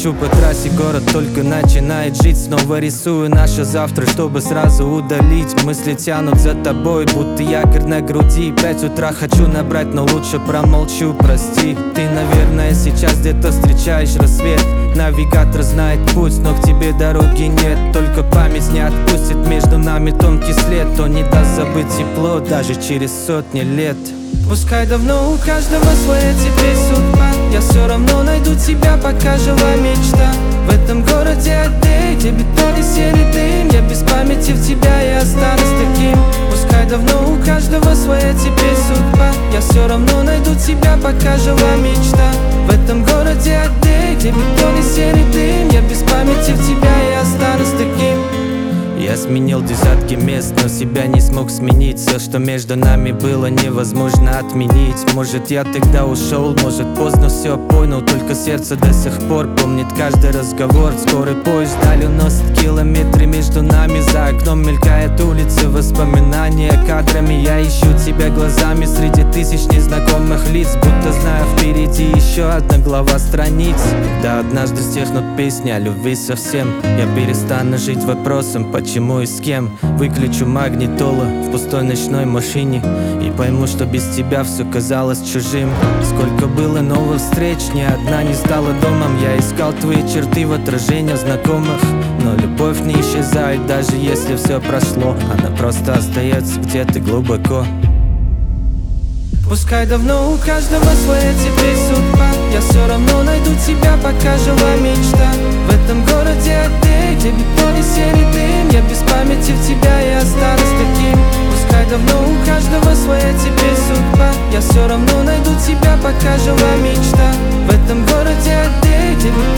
Лечу по трассе, город только начинает жить. Снова рисую наше завтра, чтобы сразу удалить. Мысли тянут за тобой, будто якорь на груди. 5 утра хочу набрать, но лучше промолчу, прости. Ты, наверное, сейчас где-то встречаешь рассвет. Навигатор знает путь, но к тебе дороги нет. Только память не отпустит между нами тонкий след. То не даст забыть тепло даже через сотни лет. Пускай давно у каждого своя теперь судьба, я все равно найду тебя, пока жива мечта. В этом городе отель, где бетон и серый дым, я без памяти в тебя и останусь таким. Пускай давно у каждого своя теперь судьба, я все равно найду тебя, пока жива мечта. В этом городе отель, где бетон и серый дым, я без памяти в тебя и останусь таким. Я сменил десятки мест, но себя не смог сменить. Все, что между нами было, невозможно отменить. Может, я тогда ушел, может, поздно все понял. Только сердце до сих пор помнит каждый разговор. Скорый поезд вдаль уносит километры между нами. За окном мелькают улицы, воспоминания кадрами. Я ищу тебя глазами среди тысяч незнакомых лиц, будто знаю, впереди еще одна глава страниц. Когда однажды стихнут песни о любви совсем, я перестану жить вопросом, почему и с кем. Выключу магнитолу в пустой ночной машине и пойму, что без тебя все казалось чужим. Сколько было новых встреч, ни одна не стала домом. Я искал твои черты в отражениях знакомых, но любовь не исчезает, даже если все прошло. Она просто остается где-то глубоко. Пускай давно у каждого своя теперь судьба, я все равно найду тебя, пока жива мечта. В этом городе отель, где бетон и серый дым, я без памяти в тебя и останусь таким. Пускай давно у каждого своя теперь судьба, я все равно найду тебя, пока жива мечта. В этом городе отель, где бетон